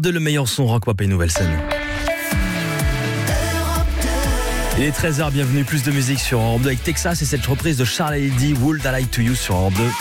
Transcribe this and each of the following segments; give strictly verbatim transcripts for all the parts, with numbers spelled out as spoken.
deux, le meilleur son rock pop et nouvelle scène. Il est treize heures, bienvenue, plus de musique sur Europe deux avec Texas et cette reprise de Charles Hallyday, Would I Lie to You sur Europe deux.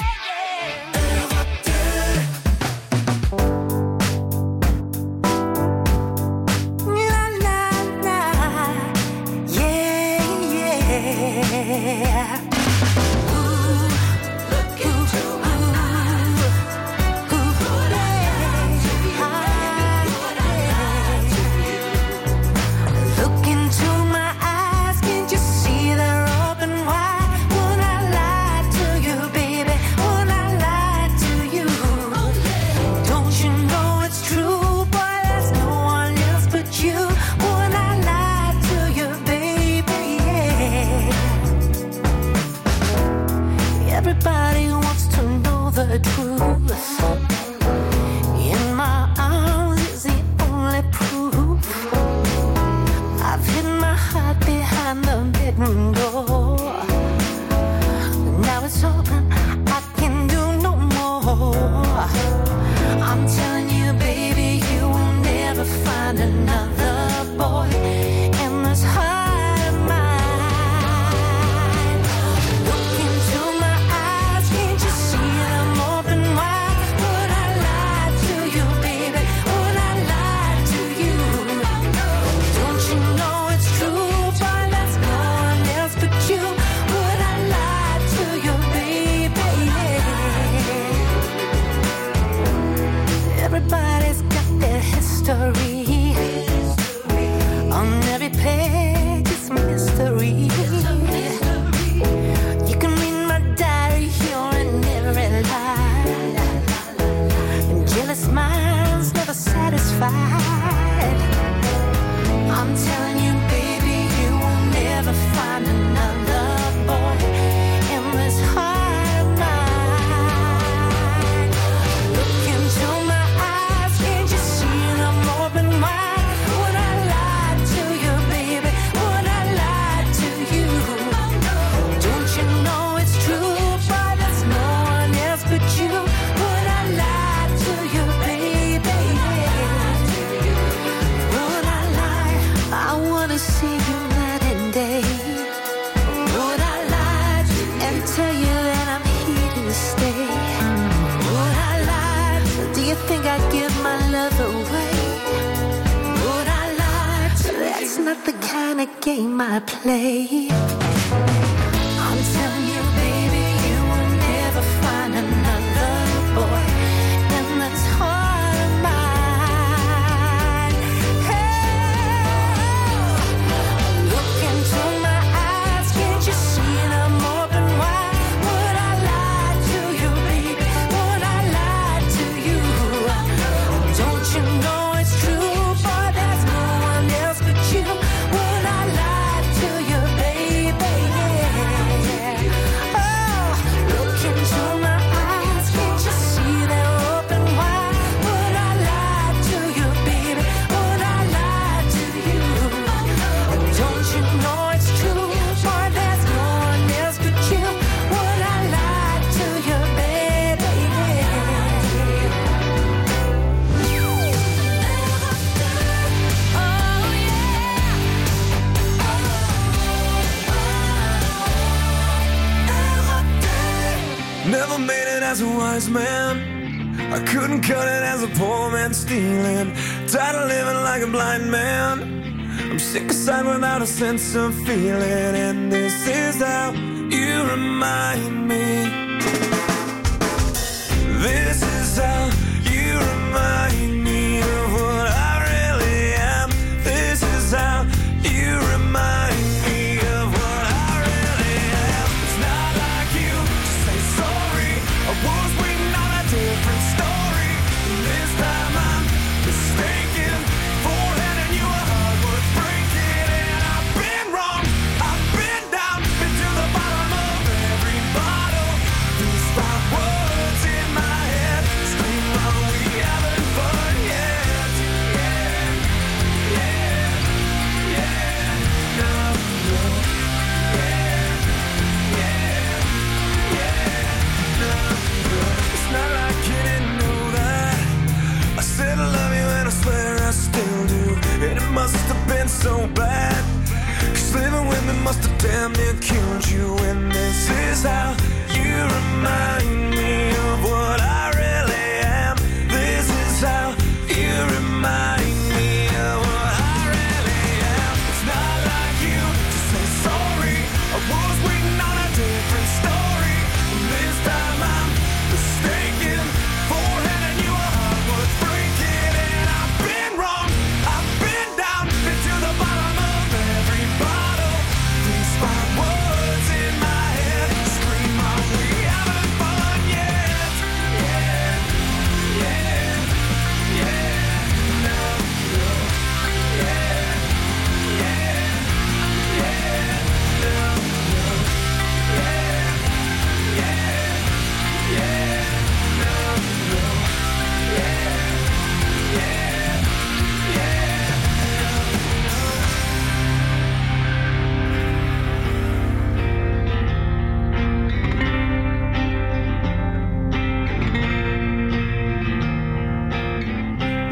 Never made it as a wise man. I couldn't cut it as a poor man stealing. Tired of living like a blind man. I'm sick aside without a sense of feeling. And this is how you remind me. This is how you remind me of what I really am. This is how you remind me of what I really am. It's not like you to say sorry. I was waiting on a different story. This time I'm mistaken for handing you a heart worth breaking. And I've been wrong, I've been down, been to the bottom of every bottle.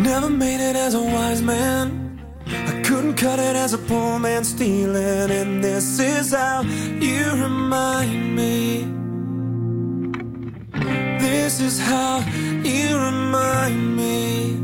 Never made it as a wise man. I couldn't cut it as a poor man stealing. And this is how you remind me. This is how you remind me.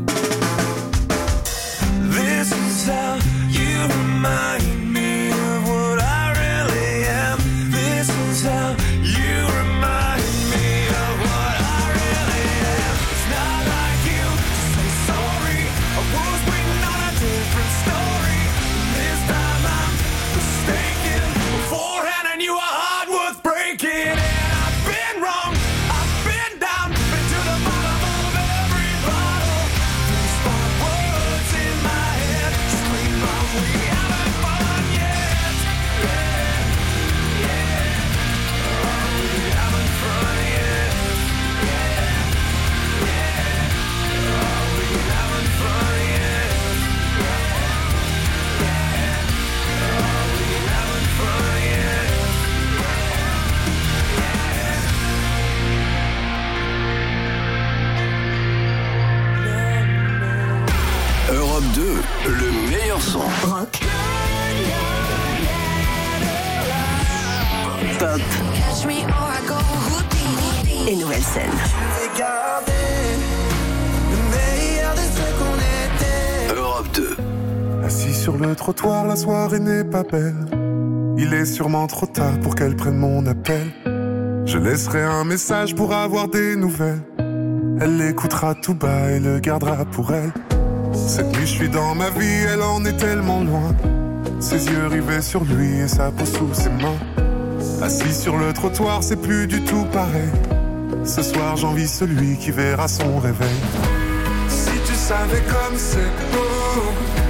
This is how you remind me of what I really am. This is how you remind me of what I really am. It's not like you to say sorry. I was waiting on a different story. This time I'm mistaken. Beforehand I knew a heart worth breaking. And I've been wrong. I've been down. Been to the bottom of every bottle. These five words in my head scream out, we haven't fun yet. Yeah, yeah. Oh, we haven't fun yet. Yeah, yeah. Oh, we haven't fun yet. Yeah, yeah. Oh, we haven't fun yet. Europe deux, le meilleur son. Rock, Pop Catch me or I go Houdini. Et nouvelle scène. Europe deux. Assis sur le trottoir, la soirée n'est pas belle. Il est sûrement trop tard pour qu'elle prenne mon appel. Je laisserai un message pour avoir des nouvelles. Elle l'écoutera tout bas et le gardera pour elle. Cette nuit je suis dans ma vie, elle en est tellement loin. Ses yeux rivés sur lui et sa peau sous ses mains. Assis sur le trottoir, c'est plus du tout pareil. Ce soir j'envie celui qui verra son réveil. Si tu savais comme c'est beau.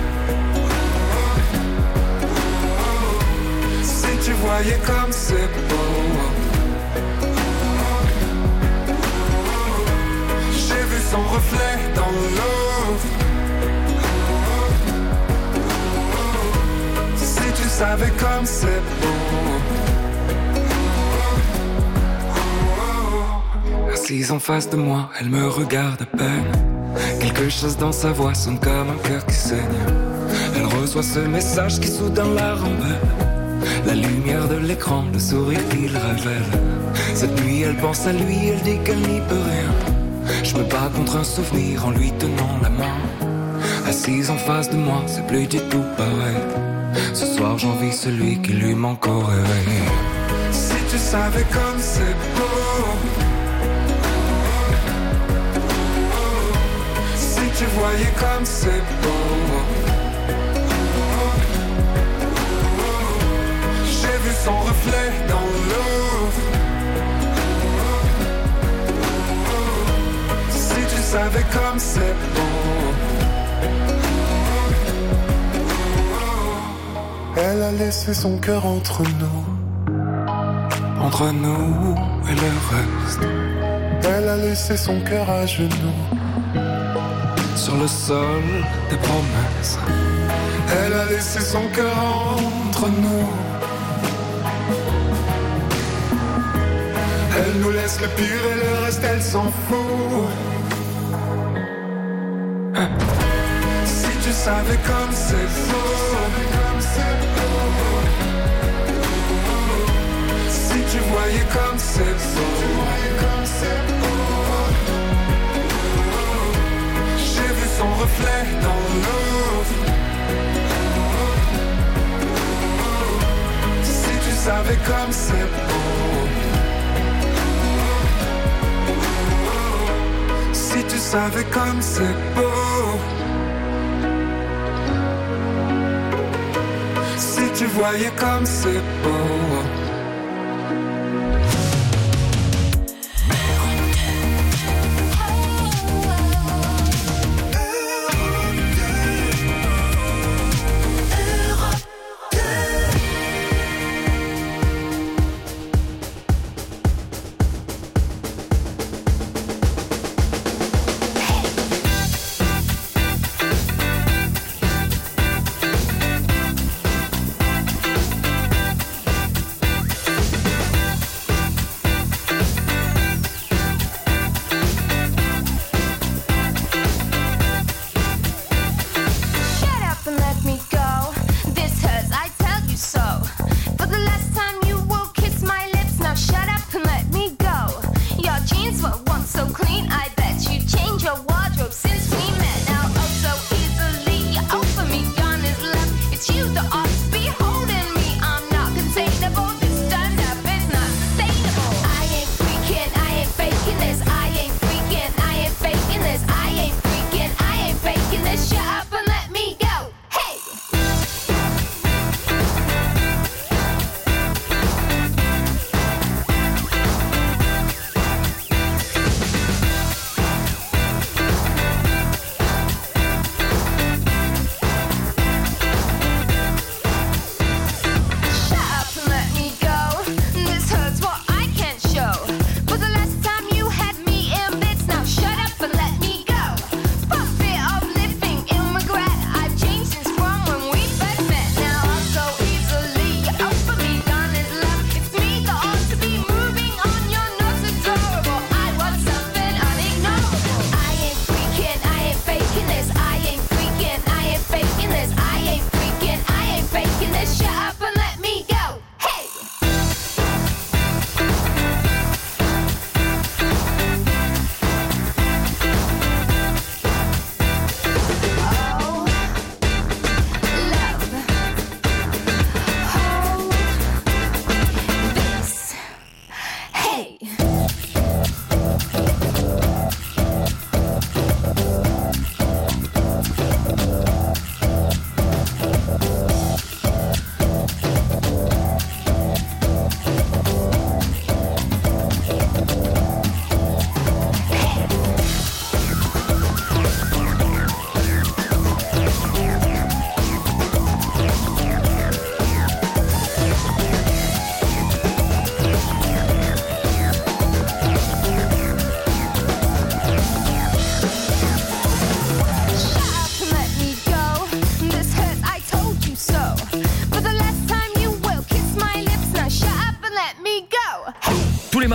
Si tu voyais comme c'est beau. J'ai vu son reflet dans l'eau. Si tu savais comme c'est beau. Assise en face de moi, elle me regarde à peine. Quelque chose dans sa voix sonne comme un cœur qui saigne. Elle reçoit ce message qui soudain la rend belle. La lumière de l'écran, le sourire qu'il révèle. Cette nuit elle pense à lui, elle dit qu'elle n'y peut rien. Je me bats contre un souvenir en lui tenant la main. Assise en face de moi, c'est plus du tout pareil. Ce soir j'envie celui qui lui manque au réveil. Si tu savais comme c'est beau. Si tu voyais comme c'est beau. J'ai vu son reflet dans l'eau. Si tu savais comme c'est beau. Elle a laissé son cœur entre nous. Entre nous et le reste. Elle a laissé son cœur à genoux. Sur le sol des promesses. Elle a laissé son cœur entre nous. Elle nous laisse le pire et le reste elle s'en fout. Hein? Si tu savais comme c'est beau. Si tu voyais comme c'est beau. J'ai vu son reflet dans l'eau. Si tu savais comme c'est beau. Si tu savais comme c'est beau. Si tu voyais comme c'est beau.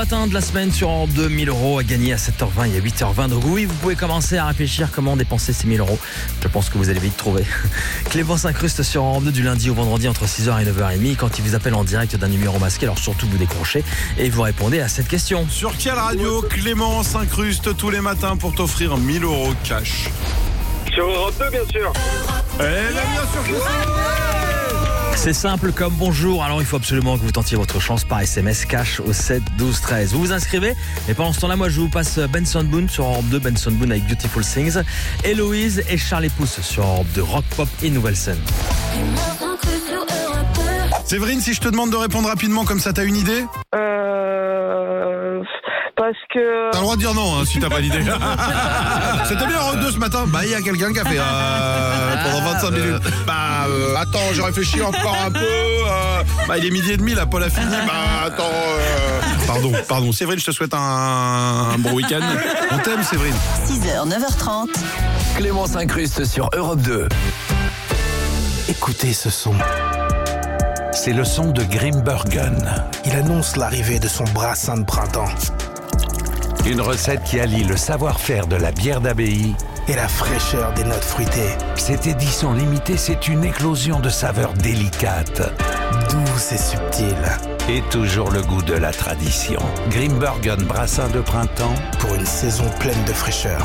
matin de la semaine sur Europe deux, mille euros à gagner à sept heures vingt et à huit heures vingt. Donc oui, vous pouvez commencer à réfléchir comment dépenser ces mille euros. Je pense que vous allez vite trouver. Clément s'incruste sur Europe deux du lundi au vendredi entre six heures et neuf heures trente quand il vous appelle en direct d'un numéro masqué. Alors surtout vous décrochez et vous répondez à cette question. Sur quelle radio Clément s'incruste tous les matins pour t'offrir mille euros cash? Sur Europe deux, bien sûr. Eh bien, bien sûr que c'est. C'est simple comme bonjour, alors il faut absolument que vous tentiez votre chance par S M S cash au sept douze treize. Vous vous inscrivez et pendant ce temps-là, moi je vous passe Benson Boone sur Europe deux, Benson Boone avec Beautiful Things, Héloïse et Charlie Pouce sur Europe deux, Rock Pop et Nouvelle Scène. Séverine, si je te demande de répondre rapidement comme ça, t'as une idée? Euh... Parce que... T'as le droit de dire non hein, si t'as pas d'idée. C'était bien Europe deux ce matin. Bah il y a quelqu'un qui a fait euh, pendant vingt-cinq minutes. Bah euh, attends, j'ai réfléchi encore un peu. Euh, bah il est midi et demi là, Paul a fini. Bah attends. Euh... Pardon, pardon. Séverine, je te souhaite un, un bon week-end. On t'aime Séverine. six heures, neuf heures trente. Clément s'incruste sur Europe deux. Écoutez ce son. C'est le son de Grimbergen. Il annonce l'arrivée de son brassin de printemps. Une recette qui allie le savoir-faire de la bière d'abbaye et la fraîcheur des notes fruitées. Cette édition limitée, c'est une éclosion de saveurs délicates, douces et subtiles. Et toujours le goût de la tradition. Grimbergen brassin de printemps pour une saison pleine de fraîcheur.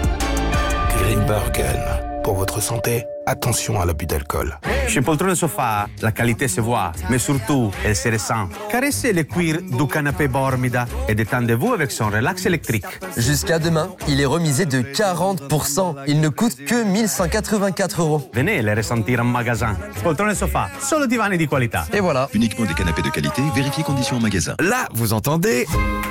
Grimbergen. Pour votre santé, attention à l'abus d'alcool. Chez Poltrone Sofa, la qualité se voit, mais surtout, elle se ressent. Caressez le cuir du canapé Bormida et détendez-vous avec son relax électrique. Jusqu'à demain, il est remisé de quarante pour cent. Il ne coûte que mille cent quatre-vingt-quatre euros. Venez le ressentir en magasin. Poltrone Sofa, solo divani di qualità. Et voilà. Uniquement des canapés de qualité, vérifiez conditions en magasin. Là, vous entendez ?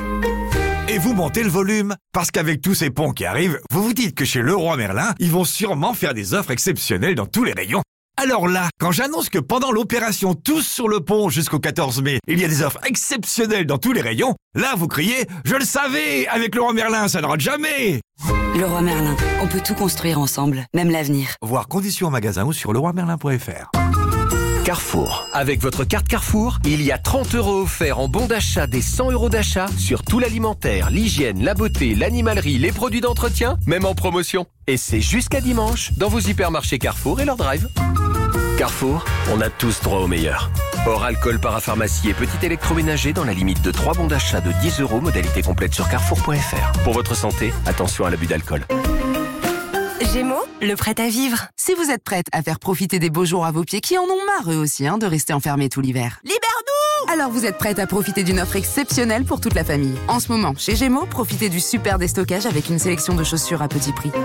Et vous montez le volume, parce qu'avec tous ces ponts qui arrivent, vous vous dites que chez Leroy Merlin, ils vont sûrement faire des offres exceptionnelles dans tous les rayons. Alors là, quand j'annonce que pendant l'opération Tous sur le pont jusqu'au quatorze mai, il y a des offres exceptionnelles dans tous les rayons, là vous criez « Je le savais, avec Leroy Merlin, ça ne rate jamais !» Leroy Merlin, on peut tout construire ensemble, même l'avenir. Voir conditions en magasin ou sur leroy merlin point f r. Carrefour. Avec votre carte Carrefour, il y a trente euros offerts en bon d'achat des cent euros d'achat sur tout l'alimentaire, l'hygiène, la beauté, l'animalerie, les produits d'entretien, même en promotion. Et c'est jusqu'à dimanche dans vos hypermarchés Carrefour et leur drive. Carrefour, on a tous droit au meilleur. Hors alcool, parapharmacie et petit électroménager dans la limite de trois bons d'achat de dix euros, modalité complète sur carrefour point f r. Pour votre santé, attention à l'abus d'alcool. Gémeaux, le prêt à vivre. Si vous êtes prête à faire profiter des beaux jours à vos pieds qui en ont marre eux aussi hein, de rester enfermés tout l'hiver. Libère-nous! Alors vous êtes prête à profiter d'une offre exceptionnelle pour toute la famille. En ce moment, chez Gémeaux, profitez du super déstockage avec une sélection de chaussures à petit prix.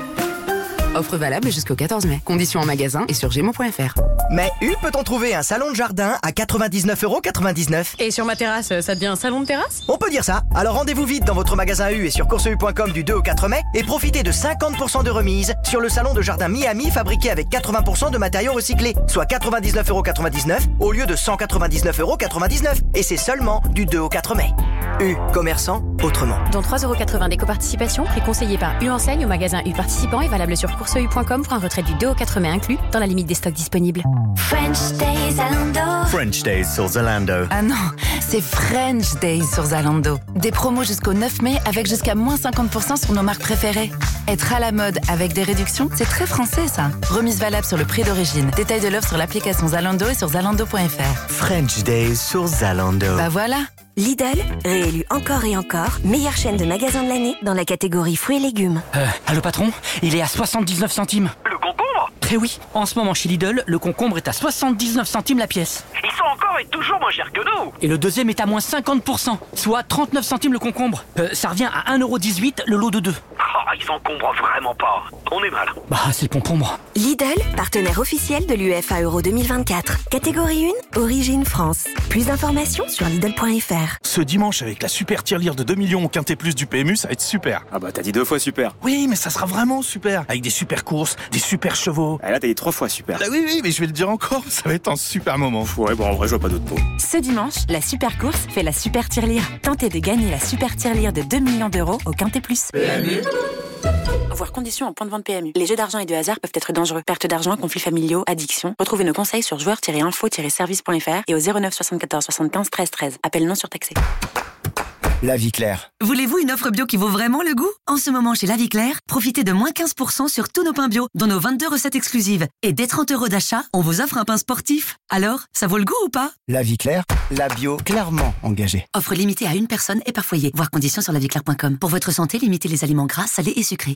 Offre valable jusqu'au quatorze mai. Conditions en magasin et sur gémeaux point f r. Mais U peut-on trouver un salon de jardin à quatre-vingt-dix-neuf euros quatre-vingt-dix-neuf. Et sur ma terrasse, ça devient un salon de terrasse? On peut dire ça. Alors rendez-vous vite dans votre magasin U et sur course u point com du deux au quatre mai et profitez de cinquante pour cent de remise sur le salon de jardin Miami fabriqué avec quatre-vingts pour cent de matériaux recyclés, soit quatre-vingt-dix-neuf euros quatre-vingt-dix-neuf au lieu de cent quatre-vingt-dix-neuf euros quatre-vingt-dix-neuf. Et c'est seulement du deux au quatre mai. U, commerçant autrement. Dans trois euros quatre-vingts d'éco-participation, prix conseillé par U Enseigne au magasin U participant et valable sur course u point com pour un retrait du deux au quatre mai inclus dans la limite des stocks disponibles. French Days Zalando. French Days sur Zalando. Ah non, c'est French Days sur Zalando. Des promos jusqu'au neuf mai avec jusqu'à moins cinquante pour cent sur nos marques préférées. Être à la mode avec des réductions, c'est très français ça. Remise valable sur le prix d'origine. Détail de l'offre sur l'application Zalando et sur zalando point f r. French Days sur Zalando. Bah voilà. Lidl, réélu encore et encore, meilleure chaîne de magasins de l'année dans la catégorie fruits et légumes. Euh, allô patron, il est à soixante-dix-neuf centimes. Le concombre ? Eh oui, en ce moment chez Lidl, le concombre est à soixante-dix-neuf centimes la pièce. Ils sont encore et toujours moins chers que nous. Et le deuxième est à moins cinquante pour cent, soit trente-neuf centimes le concombre. Euh, ça revient à un euro dix-huit le lot de deux. Oh, ils s'encombrent vraiment pas. On est mal. Bah, c'est le concombre. Lidl, partenaire officiel de l'U E F A Euro deux mille vingt-quatre. Catégorie un, origine France. Plus d'informations sur Lidl point f r. Ce dimanche, avec la super tirelire de deux millions au Quintet Plus du P M U, ça va être super. Ah bah t'as dit deux fois super. Oui, mais ça sera vraiment super. Avec des super courses, des super chevaux. Ah là t'as dit trois fois super. Bah oui, oui, mais je vais le dire encore, ça va être un super moment. Ouais, bon en vrai je vois pas d'autres mots. Ce dimanche, la super course fait la super tirelire. Tentez de gagner la super tirelire de deux millions d'euros au Quintet Plus. P M U. Voir conditions en point de vente P M U. Les jeux d'argent et de hasard peuvent être dangereux. Perte d'argent, conflits familiaux, addiction. Retrouvez nos conseils sur joueurs tiret info tiret service point f r et au zéro neuf soixante-quatorze soixante-quinze treize treize. Appel non surtaxé. La Vie Claire. Voulez-vous une offre bio qui vaut vraiment le goût? En ce moment, chez La Vie Claire, profitez de moins quinze pour cent sur tous nos pains bio, dont nos vingt-deux recettes exclusives. Et dès trente euros d'achat, on vous offre un pain sportif. Alors, ça vaut le goût ou pas? La Vie Claire, la bio clairement engagée. Offre limitée à une personne et par foyer. Voir conditions sur la vie claire point com. Pour votre santé, limitez les aliments gras, salés et sucrés.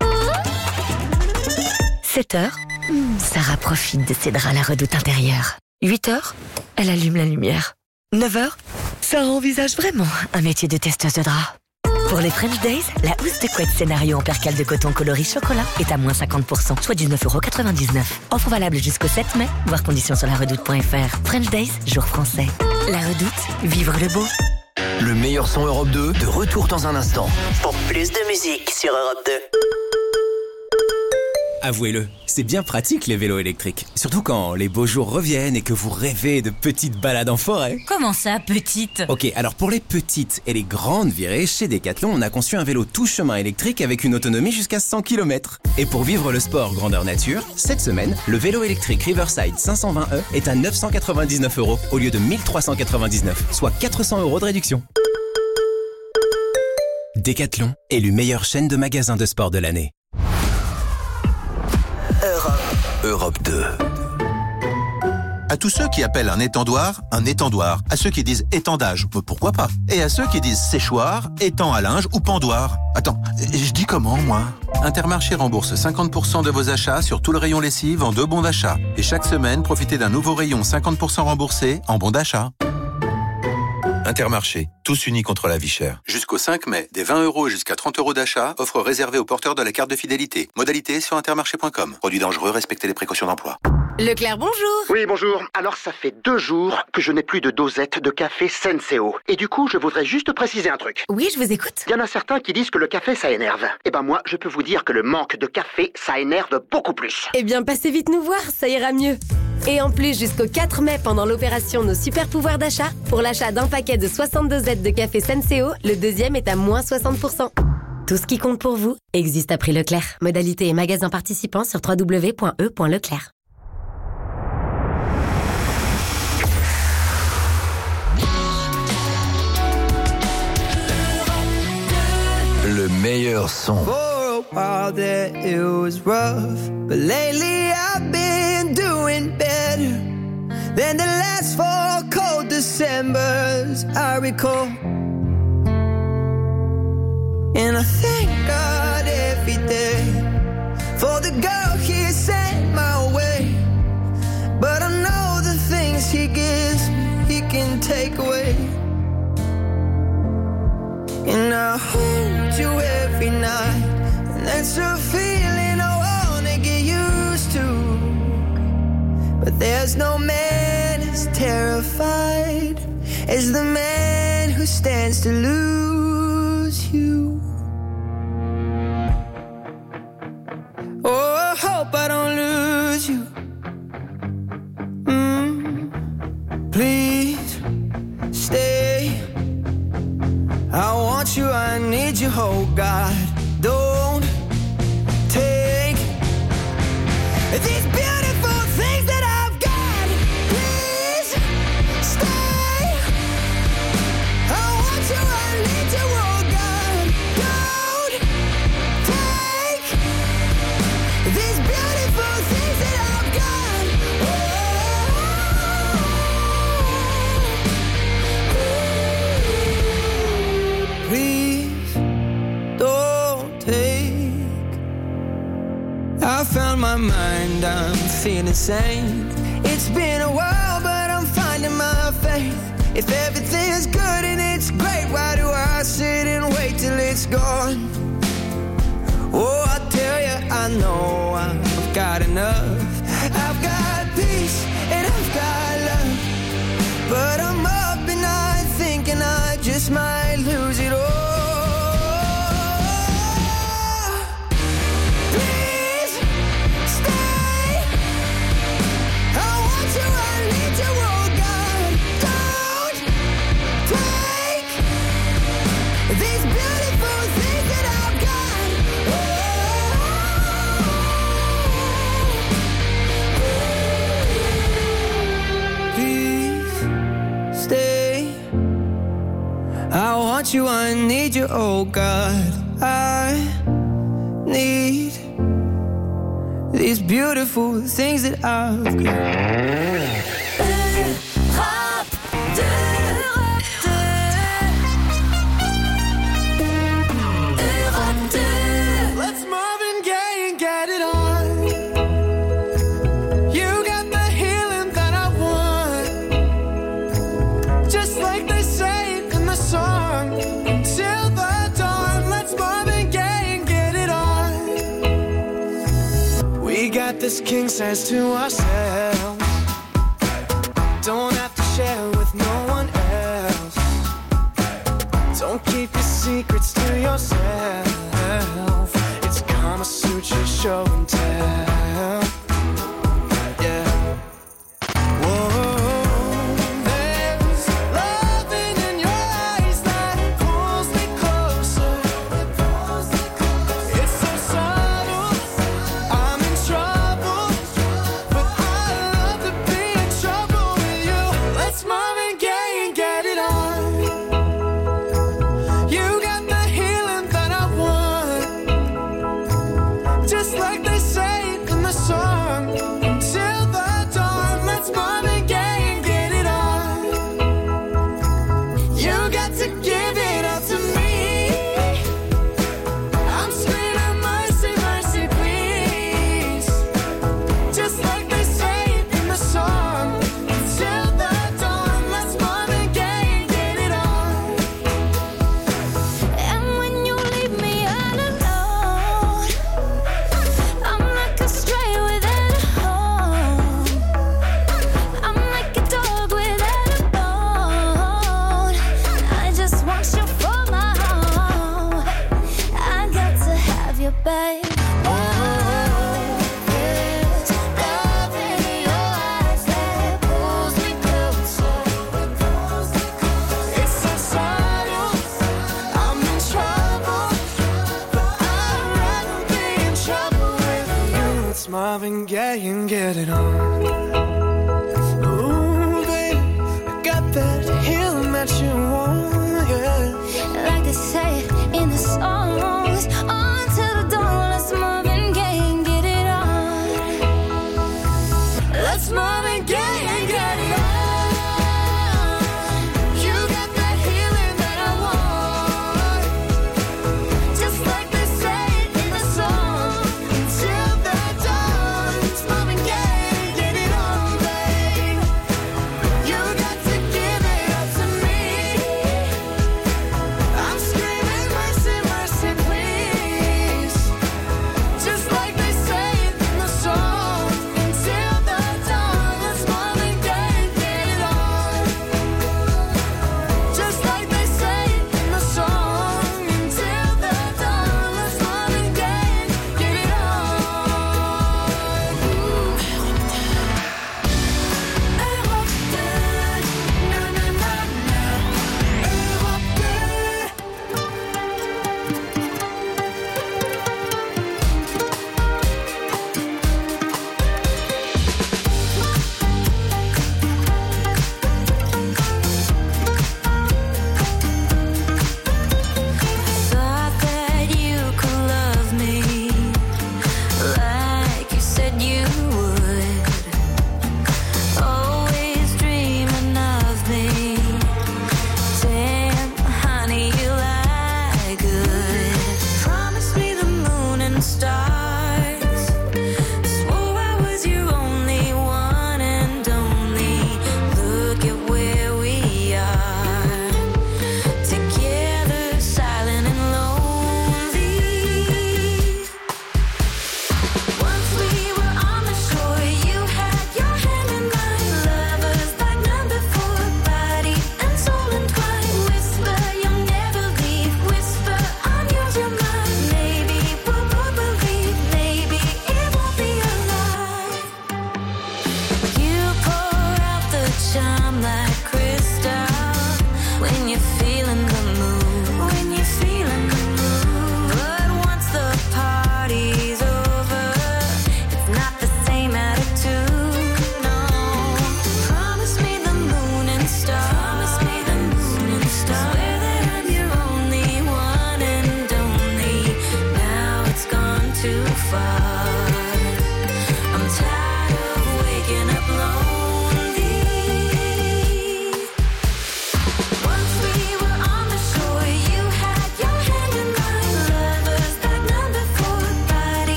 sept heures, Sarah profite de ses draps à la redoute intérieure. huit heures, elle allume la lumière. neuf heures, Sarah envisage vraiment un métier de testeuse de draps. Pour les French Days, la housse de couette scénario en percale de coton coloris chocolat est à moins cinquante pour cent, soit dix-neuf euros quatre-vingt-dix-neuf. Offre valable jusqu'au sept mai, voir conditions sur la redoute point f r. French Days, jour français. La redoute, vivre le beau. Le meilleur son Europe deux, de retour dans un instant. Pour plus de musique sur Europe deux. Avouez-le, c'est bien pratique les vélos électriques. Surtout quand les beaux jours reviennent et que vous rêvez de petites balades en forêt. Comment ça, petite? Ok, alors pour les petites et les grandes virées, chez Decathlon, on a conçu un vélo tout chemin électrique avec une autonomie jusqu'à cent kilomètres. Et pour vivre le sport grandeur nature, cette semaine, le vélo électrique Riverside cinq cent vingt E est à neuf cent quatre-vingt-dix-neuf euros au lieu de mille trois cent quatre-vingt-dix-neuf, soit quatre cents euros de réduction. Decathlon, élu meilleure chaîne de magasins de sport de l'année. Europe deux. À tous ceux qui appellent un étendoir, un étendoir. À ceux qui disent étendage, pourquoi pas? Et à ceux qui disent séchoir, étang à linge ou pendoir. Attends, je dis comment, moi? Intermarché rembourse cinquante pour cent de vos achats sur tout le rayon lessive en deux bons d'achat. Et chaque semaine, profitez d'un nouveau rayon cinquante pour cent remboursé en bons d'achat. Intermarché, tous unis contre la vie chère. Jusqu'au cinq mai, des vingt euros jusqu'à trente euros d'achat, offre réservée aux porteurs de la carte de fidélité. Modalité sur intermarché point com. Produit dangereux, respectez les précautions d'emploi. Leclerc, bonjour. Oui, bonjour. Alors, ça fait deux jours que je n'ai plus de dosette de café Senseo. Et du coup, je voudrais juste préciser un truc. Oui, je vous écoute. Il y en a certains qui disent que le café, ça énerve. Eh ben moi, je peux vous dire que le manque de café, ça énerve beaucoup plus. Eh bien, passez vite nous voir, ça ira mieux. Et en plus, jusqu'au quatre mai, pendant l'opération Nos Super Pouvoirs d'achat, pour l'achat d'un paquet de soixante dosettes de café Senseo, le deuxième est à moins soixante pour cent. Tout ce qui compte pour vous existe à prix Leclerc. Modalité et magasin participants sur w w w point e point leclerc. Le meilleur son. For a while there it was rough, but lately I've been doing better than the last four cold Decembers I recall. And I thank God every day for the girl He sent my way. But I know the things He gives me, He can take away. And I hold you every night, and that's a feeling I wanna get used to. But there's no man as terrified as the man who stands to lose you. Oh, I hope I don't lose you. Mm, please stay. I want you, I need you, oh God. Don't take these beautiful things that I've got. Please stay. I want you, I need you, oh God. Don't take these beautiful things that I've got. Oh. Please don't take. I found my mind, I'm feeling sane. It's been a while, but I'm finding my faith. If everything's good and it's great, why do I sit and wait till it's gone? Oh, I tell you, I know I've got enough. I've got peace and I've got love. But I'm up and I thinking I just might lose it all. Please stay. I want you, I need you, oh God. Don't take these beautiful things that I've got. Oh. want you, I need you, oh God. I need these beautiful things that I've got. Let's Marvin Gaye and get it on. You got the healing that I want, just like they say in the song. Until the dawn, let's Marvin Gaye and get it on. We got this king size to ourselves, don't have to share with no one else. Don't keep your secrets to yourself. It's Kama Sutra show and tell. Yeah. Whoa, there's loving in your eyes that pulls me closer. It's so subtle, I'm in trouble, but I love to be in trouble with you. Let's Marvin Gaye and get it on. You got the healing that I want, just like they say in the song. Until the dawn, let's Marvin Gaye and get it on. You got to give it up to me. I'm screaming mercy, mercy, please, just like they say in the song. Until the dawn, let's Marvin Gaye and get it on. And when you leave me all alone, I'm like a stray without a home. I'm like a dog without a bone. I just want you for my home. I got to have you, babe. Oh, there's love in your eyes that pulls me closer. It's so subtle, I'm in trouble, but I'd rather be in trouble with you. It's Marvin Gaye and get it on. Ooh, baby, I got that healing that you want, yeah. Like they say in the songs, until the dawn, let's Marvin Gaye and get it on. Let's Marvin Gaye and get it on. You got that healing that I want, Just like they say in the song. until the dawn. It's Marvin Gaye and get it on.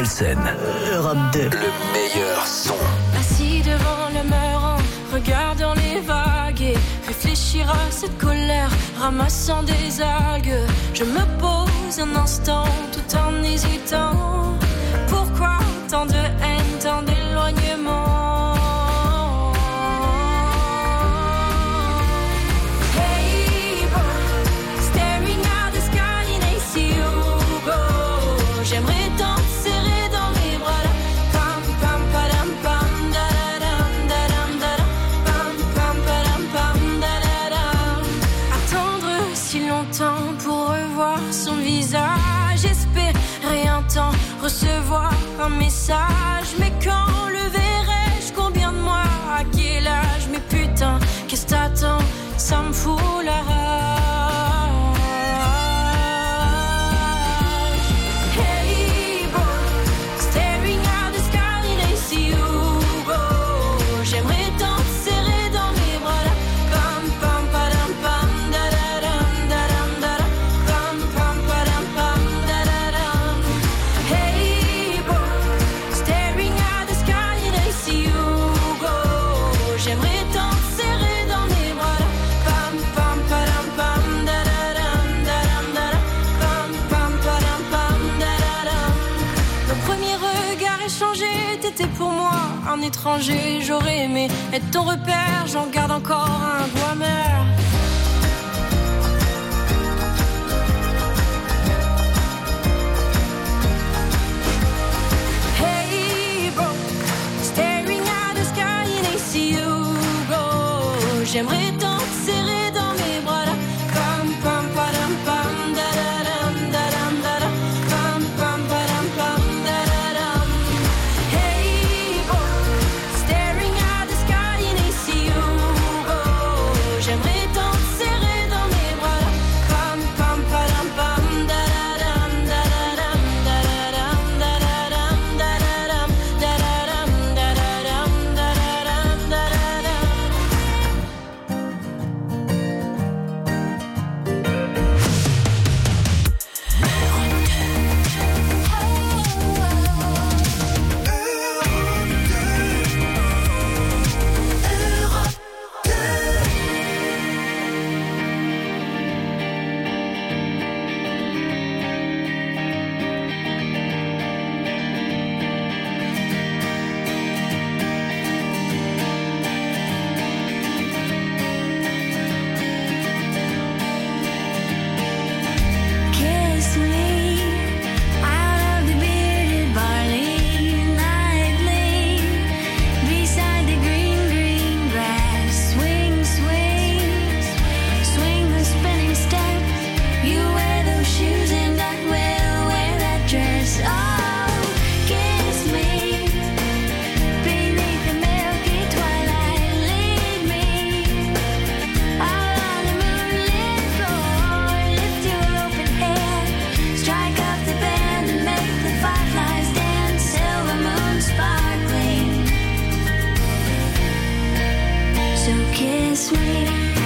Nielsen. Europe deux. Le meilleur son. Assis devant le mur en regardant les vagues et réfléchir à cette colère, ramassant des algues. Je me pose un instant tout en hésitant. Pourquoi tant de haine, tant d'éloignement? Hey boy, staring at the sky and I see you go. J'aimerais tant te serrer dans mes bras là. Pam pam padam pam da da dam da dam da dam. Pam pam padam pam da da dam. Attendre si longtemps pour revoir son visage, espérer un temps, recevoir un message. Mais quand le verrai-je, combien de mois, à quel âge? Mais putain, qu'est-ce que t'attends? Ça me fout la rage. Hey boy, staring at the sky and I see you go. J'aimerais tant te serrer dans mes bras là. Pam pam padam pam da da dam da dam da dam. Pam pam padam pam da da dam. Hey boy, staring at the sky and I see you go. J'aimerais tant te serrer dans mes bras là. Pam pam padam pam da da dam da dam da dam. Pam pam padam pam da da dam. Nos premiers regards échangés, t'étais pour moi un étranger. J'aurais aimé être ton repère, j'en garde encore un goût amer. Hey bro, staring at the sky and I see you go. J'aimerais tant te serrer dans mes bras là. Pam pam padam pam da da dam da dam da dam. Pam pam padam pam da da dam. Hey boy, staring at the sky and I see you go. J'aimerais tant te serrer dans mes bras là. Pam pam padam pam da da dam da da dam da da dam da da dam da da dam da da dam da da dam da da dam da da dam. Kiss me out of the bearded barley nightly, beside the green, green grass. Swing, swing, swing the spinning step. You wear those shoes and I will wear that dress. Oh, kiss me beneath the milky twilight. Lead me out on the moonlit floor. Lift your open head, strike up the band and make the fireflies dance. Silver moon sparkling, so kiss me.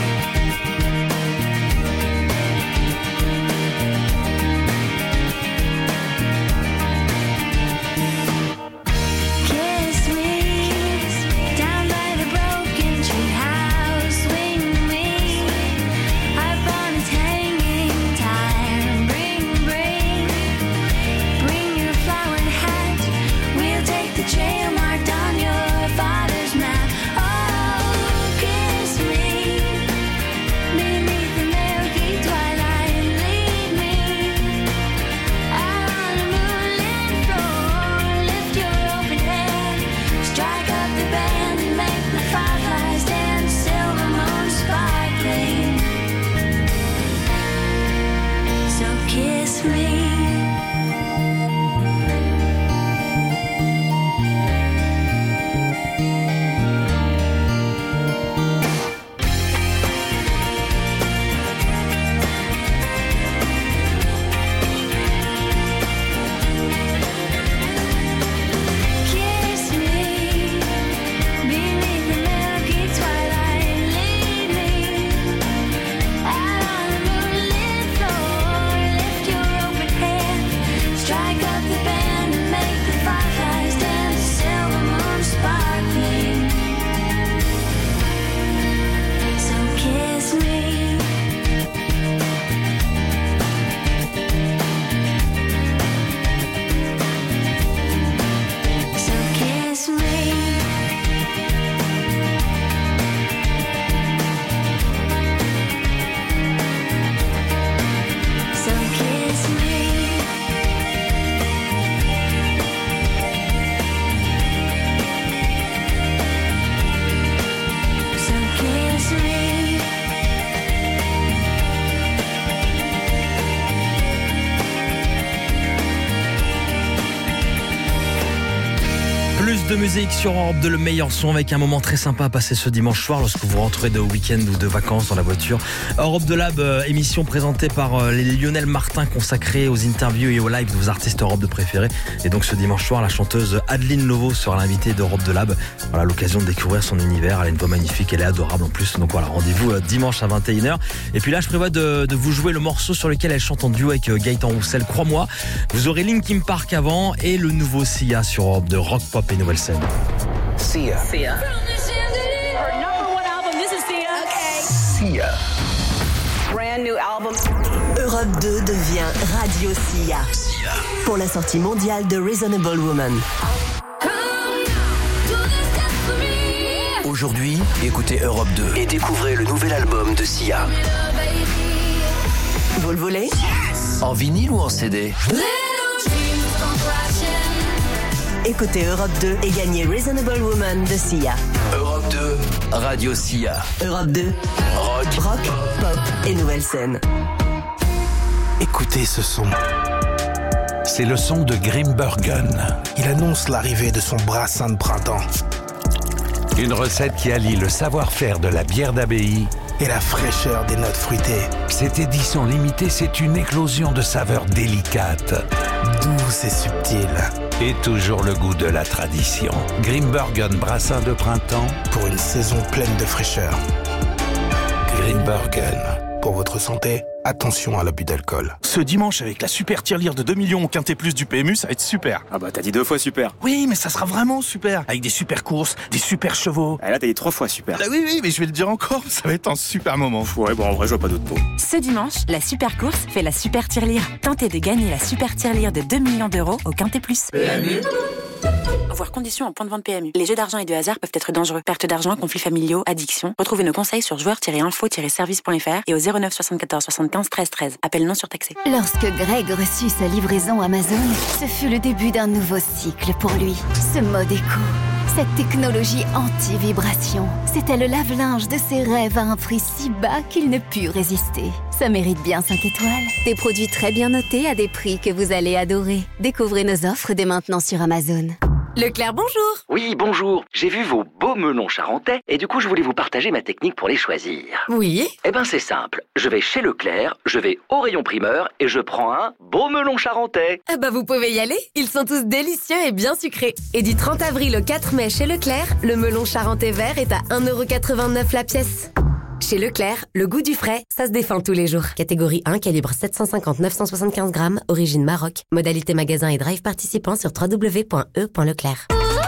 Kiss me down by the broken tree house. Swing me up on its hanging tire. Bring, bring, bring your flowered hat. We'll take the trail marked on your father's map. Oh, kiss me de musique sur Europe deux, le meilleur son avec un moment très sympa à passer ce dimanche soir lorsque vous rentrez de week-end ou de vacances dans la voiture. Europe deux Lab, euh, émission présentée par euh, les Lionel Martin, consacrée aux interviews et aux lives de vos artistes Europe deux préférés. Et donc ce dimanche soir, la chanteuse Adeline Lovo sera l'invitée d'Europe deux Lab. Voilà, l'occasion de découvrir son univers. Elle a une voix magnifique, elle est adorable en plus. Donc voilà, rendez-vous euh, dimanche à vingt et une heures. Et puis là, je prévois de, de vous jouer le morceau sur lequel elle chante en duo avec euh, Gaëtan Roussel, Crois-moi. Vous aurez Linkin Park avant et le nouveau Sia sur Europe deux, rock, pop et nouvelle scène. Sia. Sia. Her number one album, this is Sia. Okay. Sia. Brand new album. Europe deux devient Radio Sia. Sia. Pour la sortie mondiale de Reasonable Woman. Aujourd'hui, écoutez Europe deux et découvrez le nouvel album de Sia. Vous le voulez? Yes. En vinyle ou en C D? Écoutez Europe deux et gagnez Reasonable Woman de Sia. Europe deux, Radio Sia. Europe deux, rock, rock, pop et nouvelle scène. Écoutez ce son. C'est le son de Grimbergen. Il annonce l'arrivée de son brassin de printemps. Une recette qui allie le savoir-faire de la bière d'abbaye et la fraîcheur des notes fruitées. Cette édition limitée, c'est une éclosion de saveurs délicates, douces et subtiles. Et toujours le goût de la tradition. Grimbergen brassin de printemps pour une saison pleine de fraîcheur. Grimbergen. Pour votre santé, attention à l'abus d'alcool. Ce dimanche, avec la super tirelire de deux millions au Quintet Plus du P M U, ça va être super. Ah bah t'as dit deux fois super. Oui, mais ça sera vraiment super. Avec des super courses, des super chevaux. Ah là t'as dit trois fois super. Ah oui, oui, mais je vais le dire encore, ça va être un super moment. Ouais, bon en vrai je vois pas d'autre mot. Ce dimanche, la super course fait la super tirelire. Tentez de gagner la super tirelire de deux millions d'euros au Quintet Plus. P M U. Voir conditions en point de vente P M U. Les jeux d'argent et de hasard peuvent être dangereux. Perte d'argent, conflits familiaux, addiction. Retrouvez nos conseils sur joueurs tiret info tiret service point f r et au zéro neuf soixante-quatorze soixante-quinze treize treize. Appel non surtaxé. Lorsque Greg reçut sa livraison Amazon, ce fut le début d'un nouveau cycle pour lui. Ce mode éco, cette technologie anti-vibration, c'était le lave-linge de ses rêves à un prix si bas qu'il ne put résister. Ça mérite bien cinq étoiles. Des produits très bien notés à des prix que vous allez adorer. Découvrez nos offres dès maintenant sur Amazon. Leclerc, bonjour. Oui, bonjour. J'ai vu vos beaux melons charentais et du coup, je voulais vous partager ma technique pour les choisir. Oui. Eh ben, c'est simple. Je vais chez Leclerc, je vais au rayon primeur et je prends un beau melon charentais. Eh ben, vous pouvez y aller. Ils sont tous délicieux et bien sucrés. Et du trente avril au quatre mai chez Leclerc, le melon charentais vert est à un euro quatre-vingt-neuf la pièce. Chez Leclerc, le goût du frais, ça se défend tous les jours. Catégorie un, calibre sept cent cinquante à neuf cent soixante-quinze grammes, origine Maroc. Modalité magasin et drive participant sur w w w point e point leclerc.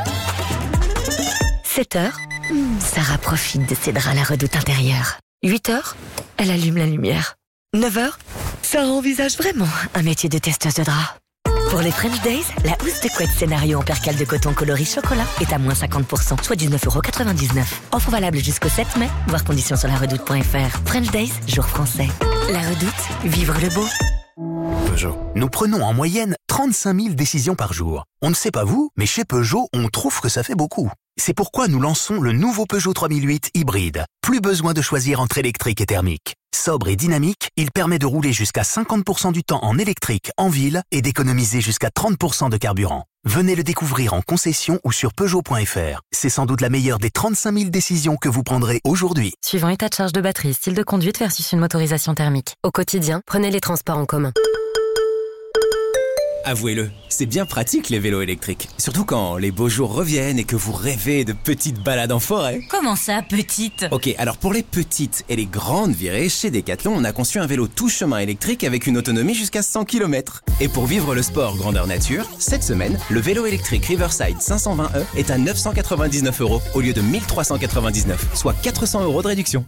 sept heures, Sarah profite de ses draps à la redoute intérieure. huit heures, elle allume la lumière. neuf heures, Sarah envisage vraiment un métier de testeuse de draps. Pour les French Days, la housse de couette scénario en percale de coton coloris chocolat est à moins cinquante pour cent, soit dix-neuf euros quatre-vingt-dix-neuf. Offre valable jusqu'au sept mai, voir conditions sur la redoute point f r. French Days, jour français. La redoute, vivre le beau. Peugeot. Nous prenons en moyenne trente-cinq mille décisions par jour. On ne sait pas vous, mais chez Peugeot, on trouve que ça fait beaucoup. C'est pourquoi nous lançons le nouveau Peugeot trois mille huit hybride. Plus besoin de choisir entre électrique et thermique. Sobre et dynamique, il permet de rouler jusqu'à cinquante pour cent du temps en électrique en ville et d'économiser jusqu'à trente pour cent de carburant. Venez le découvrir en concession ou sur Peugeot point f r. C'est sans doute la meilleure des trente-cinq mille décisions que vous prendrez aujourd'hui. Suivant état de charge de batterie, style de conduite versus une motorisation thermique. Au quotidien, prenez les transports en commun. Avouez-le, c'est bien pratique les vélos électriques. Surtout quand les beaux jours reviennent et que vous rêvez de petites balades en forêt. Comment ça, petite? Ok, alors pour les petites et les grandes virées, chez Decathlon, on a conçu un vélo tout chemin électrique avec une autonomie jusqu'à cent kilomètres. Et pour vivre le sport grandeur nature, cette semaine, le vélo électrique Riverside cinq cent vingt E est à neuf cent quatre-vingt-dix-neuf euros au lieu de mille trois cent quatre-vingt-dix-neuf, soit quatre cents euros de réduction.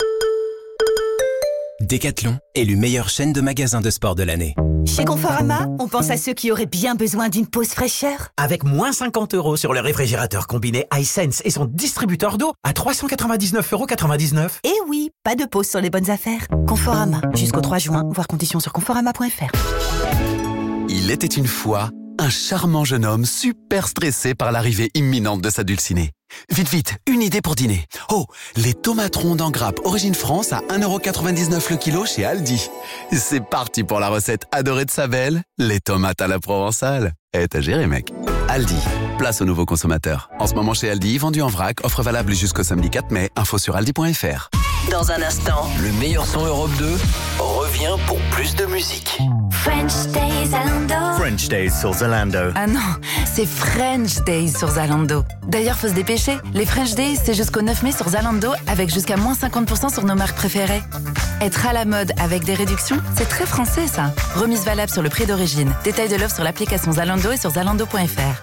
Decathlon, élu meilleure chaîne de magasins de sport de l'année. Chez Conforama, on pense à ceux qui auraient bien besoin d'une pause fraîcheur. Avec moins cinquante euros sur le réfrigérateur combiné iSense et son distributeur d'eau à trois cent quatre-vingt-dix-neuf euros quatre-vingt-dix-neuf. Et oui, pas de pause sur les bonnes affaires. Conforama, jusqu'au trois juin, voir conditions sur conforama point f r. Il était une fois un charmant jeune homme super stressé par l'arrivée imminente de sa dulcinée. Vite, vite, une idée pour dîner. Oh, les tomates rondes en grappe Origine France à un euro quatre-vingt-dix-neuf le kilo chez Aldi. C'est parti pour la recette adorée de sa belle, les tomates à la provençale. Eh, t'as géré, mec. Aldi, Place aux nouveaux consommateurs. En ce moment chez Aldi, vendu en vrac, offre valable jusqu'au samedi quatre mai. Info sur aldi point fr. Dans un instant, le meilleur son Europe deux revient pour plus de musique. French Days Zalando. French Days sur Zalando. Ah non, c'est French Days sur Zalando. D'ailleurs, faut se dépêcher. Les French Days, c'est jusqu'au neuf mai sur Zalando avec jusqu'à moins cinquante pour cent sur nos marques préférées. Être à la mode avec des réductions, c'est très français ça. Remise valable sur le prix d'origine. Détail de l'offre sur l'application Zalando et sur zalando point fr.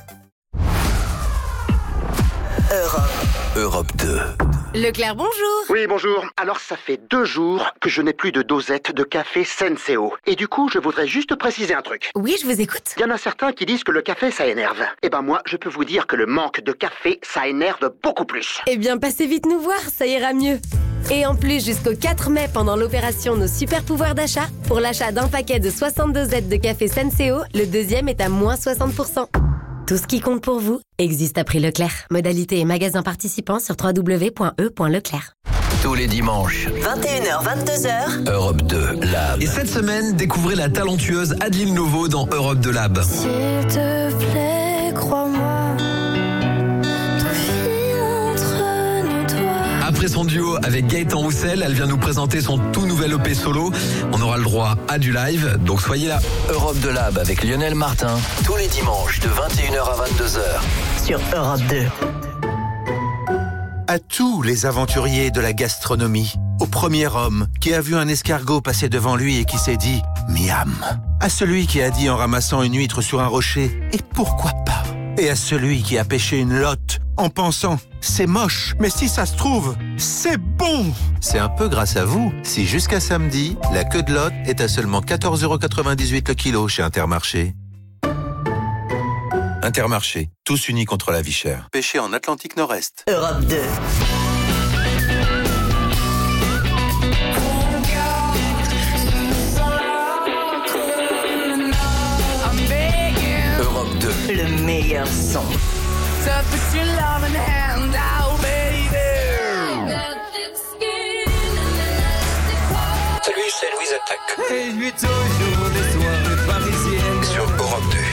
Europe. Europe deux. Leclerc, bonjour. Oui, bonjour. Alors, ça fait deux jours que je n'ai plus de dosette de café Senseo. Et du coup, je voudrais juste préciser un truc. Oui, je vous écoute. Il y en a certains qui disent que le café, ça énerve. Eh ben moi, je peux vous dire que le manque de café, ça énerve beaucoup plus. Eh bien, passez vite nous voir, ça ira mieux. Et en plus, jusqu'au quatre mai, pendant l'opération Nos Super Pouvoirs d'achat, pour l'achat d'un paquet de soixante-deux Z de café Senseo, le deuxième est à moins soixante pour cent. Tout ce qui compte pour vous existe à prix Leclerc. Modalité et magasins participants sur w w w point e point leclerc. Tous les dimanches, vingt et une heures, vingt-deux heures, Europe deux Lab. Et cette semaine, découvrez la talentueuse Adeline Novo dans Europe deux Lab. S'il te plaît, crois-moi. Après son duo avec Gaëtan Roussel, elle vient nous présenter son tout nouvel E P solo. On aura le droit à du live, donc soyez là. Europe deux Lab avec Lionel Martin, tous les dimanches de vingt et une heures à vingt-deux heures sur Europe deux. À tous les aventuriers de la gastronomie, au premier homme qui a vu un escargot passer devant lui et qui s'est dit « miam », à celui qui a dit en ramassant une huître sur un rocher « et pourquoi pas ?» et à celui qui a pêché une lotte en pensant « c'est moche, mais si ça se trouve, c'est bon !» C'est un peu grâce à vous si jusqu'à samedi, la queue de lotte est à seulement quatorze euros quatre-vingt-dix-huit le kilo chez Intermarché. Intermarché, tous unis contre la vie chère. Pêché en Atlantique Nord-Est. Europe deux. Europe deux, le meilleur son. Salut, c'est Louise Attaque. Et lui toujours des soirées parisiennes. Sur Europe deux.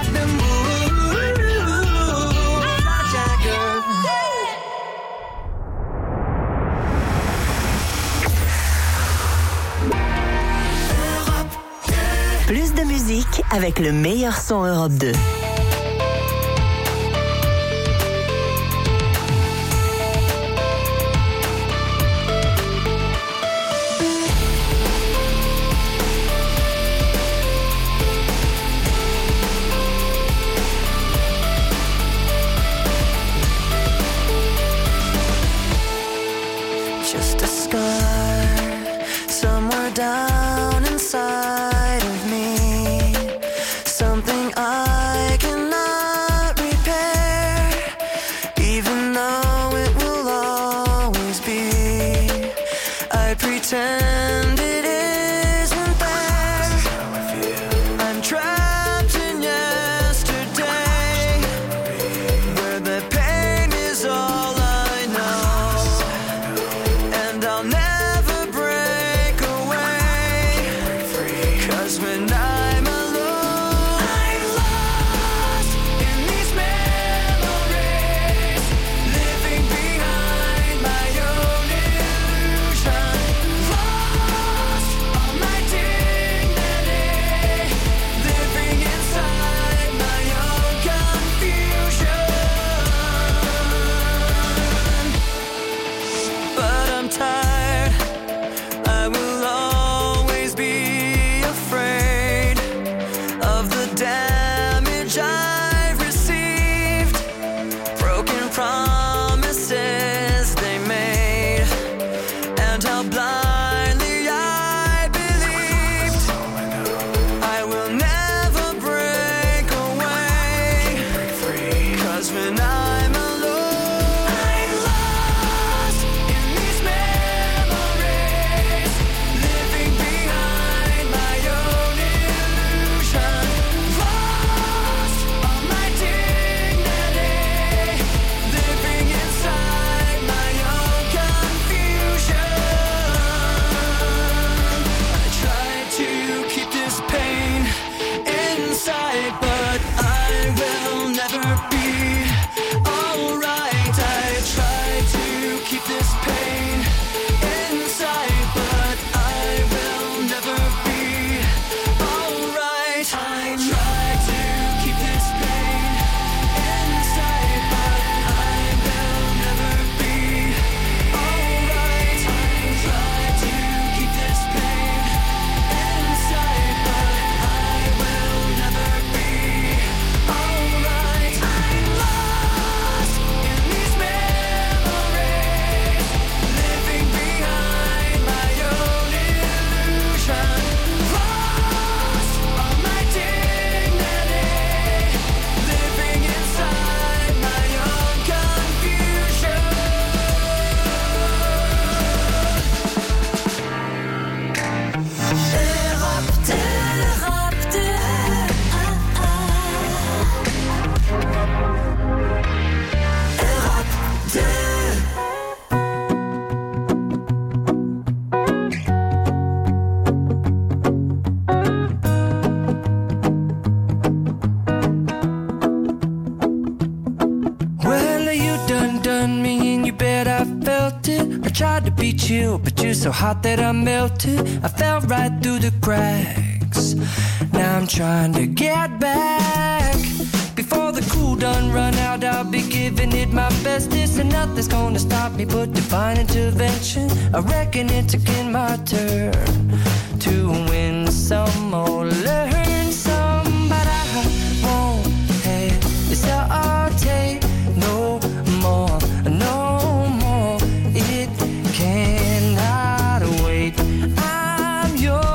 Plus de musique avec le meilleur son Europe deux. Just a scar somewhere down inside of me, something I cannot repair, even though it will always be. I pretend it isn't there. I'm trapped in yesterday, where the pain is all I know, and I'll never break away, 'cause when I'm alone, I'm lost in these memories, living behind my own illusion, lost all my dignity, living inside my own confusion. But I'm tired, I will always be afraid of the damage I've received, broken promises they made, and how blindly I believed. I will never break away, 'cause when I'm alone, I'm lost in these memories. I tried to beat you, but you're so hot that I melted. I fell right through the cracks. Now I'm trying to get back. Before the cool done run out, I'll be giving it my bestest, and nothing's gonna stop me but divine intervention. I reckon it's again my turn to win some or learn some, but I won't hesitate no more, no more. It cannot wait. I'm yours.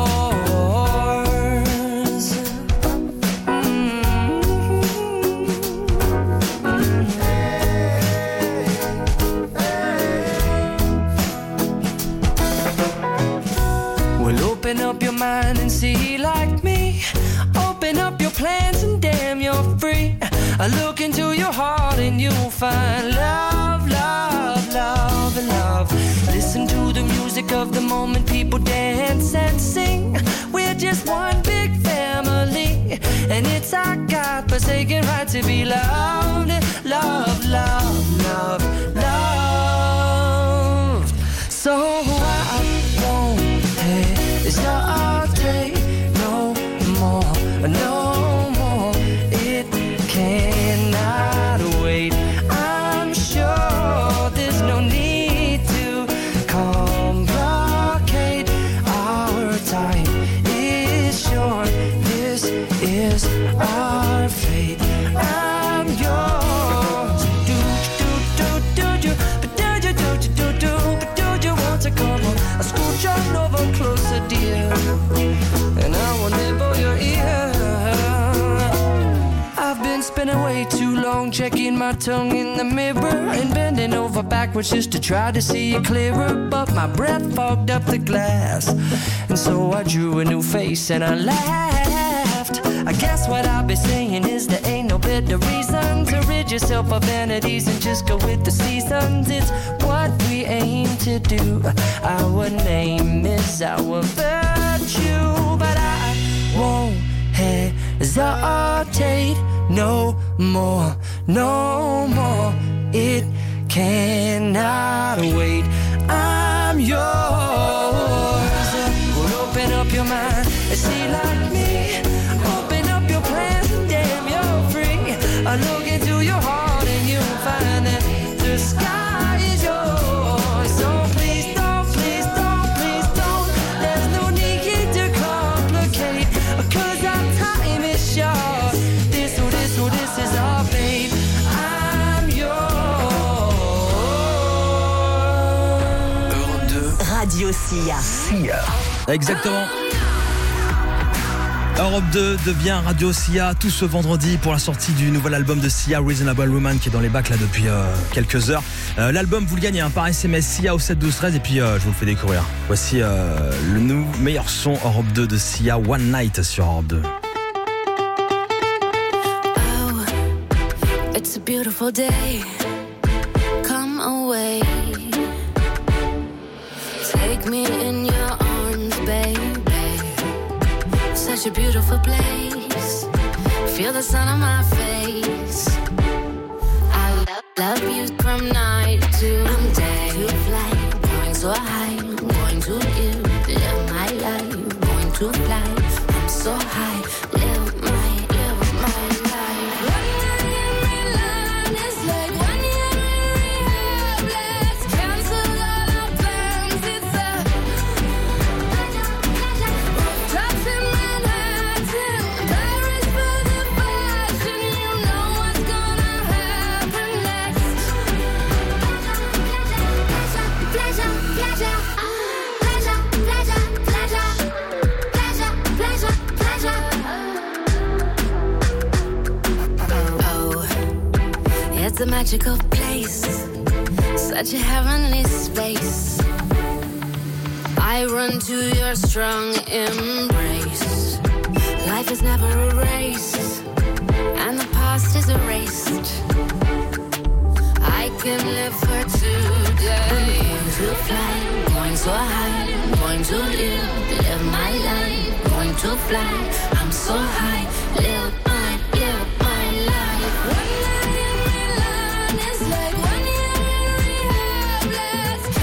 Open up your mind and see like me. Open up your plans and damn, you're free. I look into your heart and you'll find love, love, love, and love. Listen to the music of the moment, people dance and sing. We're just one big family, and it's our God-forsaken right to be loved. Love, love, love, loved. So I won't hesitate no more, no more. It cannot wait. I'm sure there's no need to complicate. Our time is short. This is our fate. I'm yours. Do do do do do, but do do do do do, but do you want to come on? I scooch on over closer, dear, and I will nibble your ear. I've been spending way too long checking my tongue in the mirror and bending over backwards just to try to see it clearer, but my breath fogged up the glass, and so I drew a new face and I laughed. I guess what I'll be saying is there ain't no better reason to rid yourself of vanities and just go with the seasons. It's what we aim to do. Our name is our virtue, but I won't hesitate no more, no more. It cannot wait. I'm yours. Well, open up your mind and see like me. Open up your plans and damn, you're free. I look into your heart and you'll find that the sky is yours. So please don't, please don't, please don't. There's no need to complicate, 'cause our time is short. This, oh, this, oh, this is our fate. I'm yours. Europe deux. Radio Sia. Sia. Exactement. Europe deux devient Radio Sia tout ce vendredi pour la sortie du nouvel album de Sia, Reasonable Woman, qui est dans les bacs là depuis euh, quelques heures. Euh, l'album, vous le gagnez hein, par S M S Sia au sept douze treize et puis euh, je vous le fais découvrir. Voici euh, le nou- meilleur son Europe deux de Sia, One Night sur Europe deux. Oh, it's a beautiful day. Come away. Take me in your arms, baby. Such a beautiful place. Feel the sun on my face. I love, love you from night to day. To fly, going so high, going to you. Live my life, going to fly. I'm so high, live my, live my life. One year in Milan is like one year in rehab. Let's cancel all our plans. It's a drops in Manhattan, Paris for the fashion. You know what's gonna happen next. Pleasure, pleasure, pleasure, pleasure, pleasure, pleasure, pleasure, pleasure. Oh, it's a magical place, such a heavenly space. I run to your strong embrace. Life is never a race, and the past is erased. I can live for today. I'm going to fly, going so high, going to live, live my life, going to fly. I'm so high, live my, live my life. One night in Milan is like one year in rehab. Let's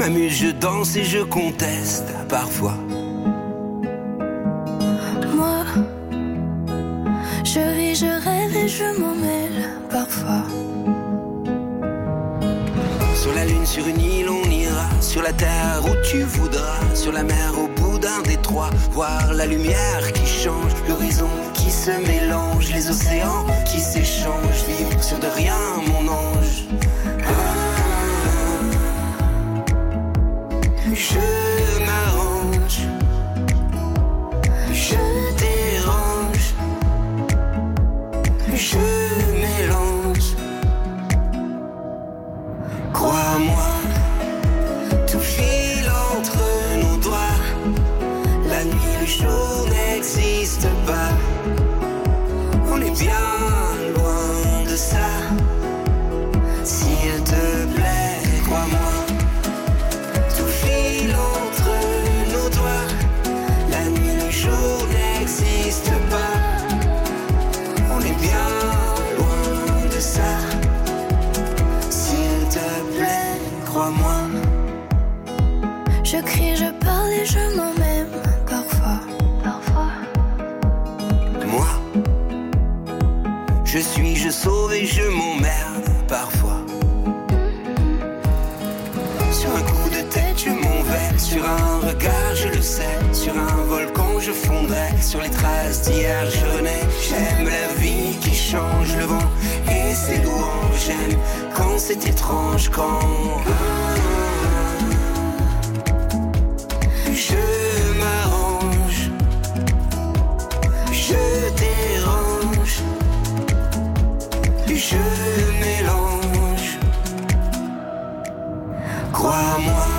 m'amuse, je danse et je conteste parfois. Moi, je vis, je rêve et je m'en mêle parfois. Sur la lune, sur une île, on ira. Sur la terre où tu voudras. Sur la mer, au bout d'un détroit. Voir la lumière qui change. L'horizon qui se mélange. Les océans qui s'échangent. Vivre sur de rien, mon ange. Ah, je m'arrange. Je dérange. Je mélange. Crois-moi, tout file entre nos doigts. La nuit, le jour n'existe pas. On est bien loin de ça. S'il te plaît, crois-moi. Tout file entre nos doigts. La nuit, le jour n'existe pas. On est bien loin de ça. S'il te plaît, crois-moi. Je crie, je parle et je m'en même parfois. Parfois. Moi, je suis, je sauve et je m'emmerde parfois. Sur un coup de tête, je m'envers. Sur un regard, je le sais. Sur un volcan, je fondrai. Sur les traces d'hier, je renais. J'aime la vie qui change, le vent et ses louanges. J'aime quand c'est étrange, quand je m'arrange, je dérange, je mélange. Crois-moi.